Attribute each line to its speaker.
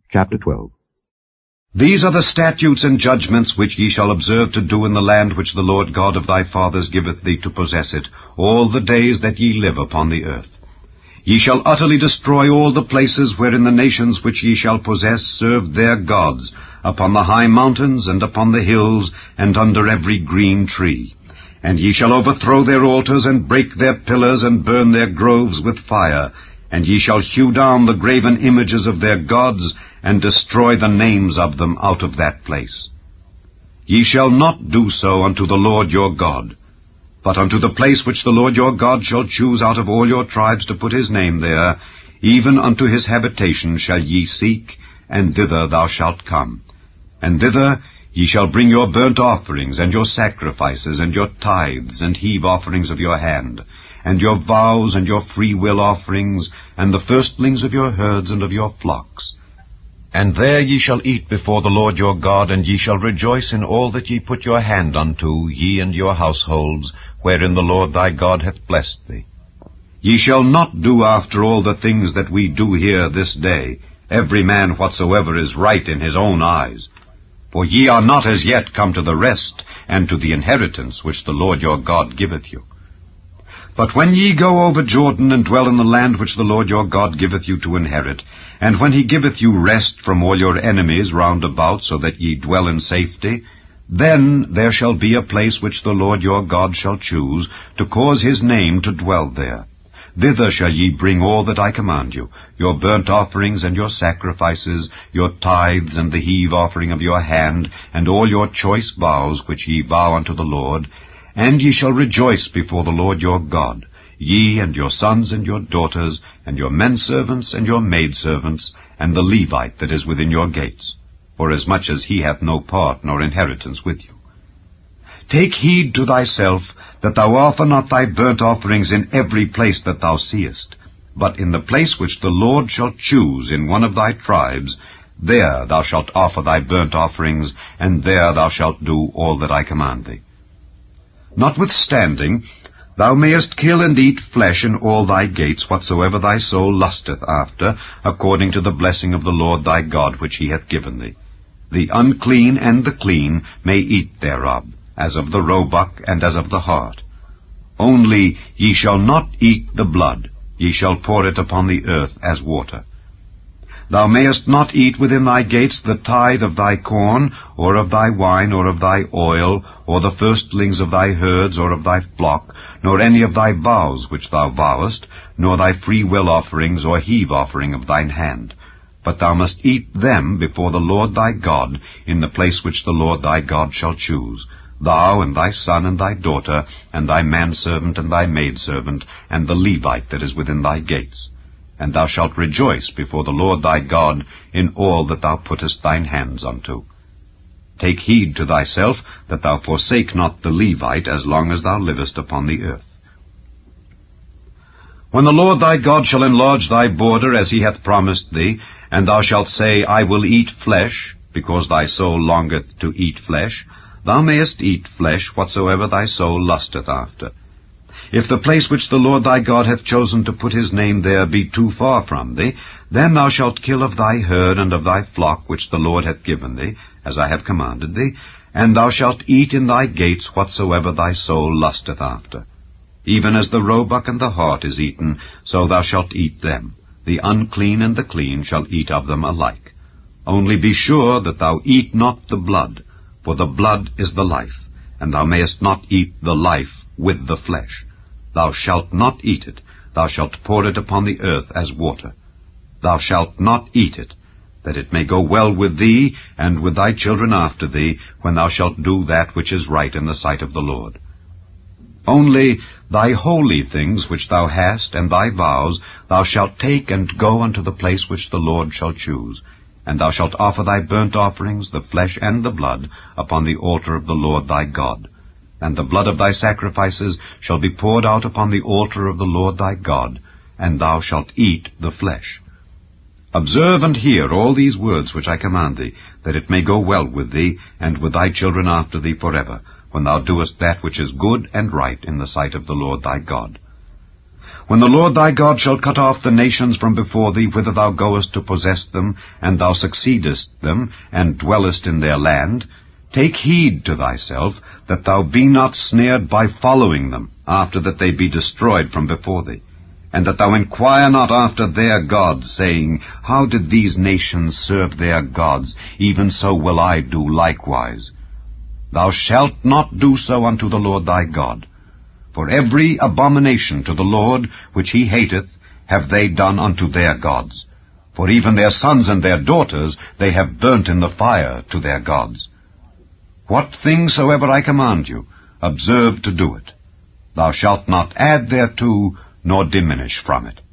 Speaker 1: Chapter 12.
Speaker 2: These are the statutes and judgments which ye shall observe to do in the land which the Lord God of thy fathers giveth thee to possess it, all the days that ye live upon the earth. Ye shall utterly destroy all the places wherein the nations which ye shall possess serve their gods, upon the high mountains, and upon the hills, and under every green tree. And ye shall overthrow their altars, and break their pillars, and burn their groves with fire. And ye shall hew down the graven images of their gods, and destroy the names of them out of that place. Ye shall not do so unto the Lord your God, but unto the place which the Lord your God shall choose out of all your tribes to put his name there, even unto his habitation shall ye seek, and thither thou shalt come. And thither ye shall bring your burnt offerings, and your sacrifices, and your tithes, and heave offerings of your hand, and your vows, and your freewill offerings, and the firstlings of your herds and of your flocks. And there ye shall eat before the Lord your God, and ye shall rejoice in all that ye put your hand unto, ye and your households, wherein the Lord thy God hath blessed thee. Ye shall not do after all the things that we do here this day, every man whatsoever is right in his own eyes. For ye are not as yet come to the rest, and to the inheritance which the Lord your God giveth you. But when ye go over Jordan, and dwell in the land which the Lord your God giveth you to inherit, and when he giveth you rest from all your enemies round about, so that ye dwell in safety, then there shall be a place which the Lord your God shall choose, to cause his name to dwell there. Thither shall ye bring all that I command you, your burnt offerings and your sacrifices, your tithes and the heave offering of your hand, and all your choice vows which ye vow unto the Lord. And ye shall rejoice before the Lord your God, ye and your sons and your daughters, and your menservants and your maidservants, and the Levite that is within your gates, forasmuch as he hath no part nor inheritance with you. Take heed to thyself, that thou offer not thy burnt offerings in every place that thou seest, but in the place which the Lord shall choose in one of thy tribes, there thou shalt offer thy burnt offerings, and there thou shalt do all that I command thee. Notwithstanding, thou mayest kill and eat flesh in all thy gates, whatsoever thy soul lusteth after, according to the blessing of the Lord thy God which he hath given thee. The unclean and the clean may eat thereof, as of the roebuck and as of the hart. Only ye shall not eat the blood, ye shall pour it upon the earth as water. Thou mayest not eat within thy gates the tithe of thy corn, or of thy wine, or of thy oil, or the firstlings of thy herds, or of thy flock, nor any of thy vows which thou vowest, nor thy freewill offerings, or heave offering of thine hand. But thou must eat them before the Lord thy God, in the place which the Lord thy God shall choose, thou and thy son and thy daughter, and thy manservant and thy maidservant, and the Levite that is within thy gates. And thou shalt rejoice before the Lord thy God in all that thou puttest thine hands unto. Take heed to thyself, that thou forsake not the Levite as long as thou livest upon the earth. When the Lord thy God shall enlarge thy border as he hath promised thee, and thou shalt say, I will eat flesh, because thy soul longeth to eat flesh, thou mayest eat flesh whatsoever thy soul lusteth after. If the place which the Lord thy God hath chosen to put his name there be too far from thee, then thou shalt kill of thy herd and of thy flock which the Lord hath given thee, as I have commanded thee, and thou shalt eat in thy gates whatsoever thy soul lusteth after. Even as the roebuck and the hart is eaten, so thou shalt eat them. The unclean and the clean shall eat of them alike. Only be sure that thou eat not the blood, for the blood is the life, and thou mayest not eat the life with the flesh. Thou shalt not eat it, thou shalt pour it upon the earth as water. Thou shalt not eat it, that it may go well with thee, and with thy children after thee, when thou shalt do that which is right in the sight of the Lord. Only thy holy things which thou hast, and thy vows, thou shalt take and go unto the place which the Lord shall choose, and thou shalt offer thy burnt offerings, the flesh and the blood, upon the altar of the Lord thy God. And the blood of thy sacrifices shall be poured out upon the altar of the Lord thy God, and thou shalt eat the flesh. Observe and hear all these words which I command thee, that it may go well with thee, and with thy children after thee forever, when thou doest that which is good and right in the sight of the Lord thy God. When the Lord thy God shall cut off the nations from before thee, whither thou goest to possess them, and thou succeedest them, and dwellest in their land, take heed to thyself, that thou be not snared by following them, after that they be destroyed from before thee, and that thou inquire not after their gods, saying, How did these nations serve their gods? Even so will I do likewise. Thou shalt not do so unto the Lord thy God. For every abomination to the Lord which he hateth have they done unto their gods. For even their sons and their daughters they have burnt in the fire to their gods. What thing soever I command you, observe to do it. Thou shalt not add thereto, nor diminish from it.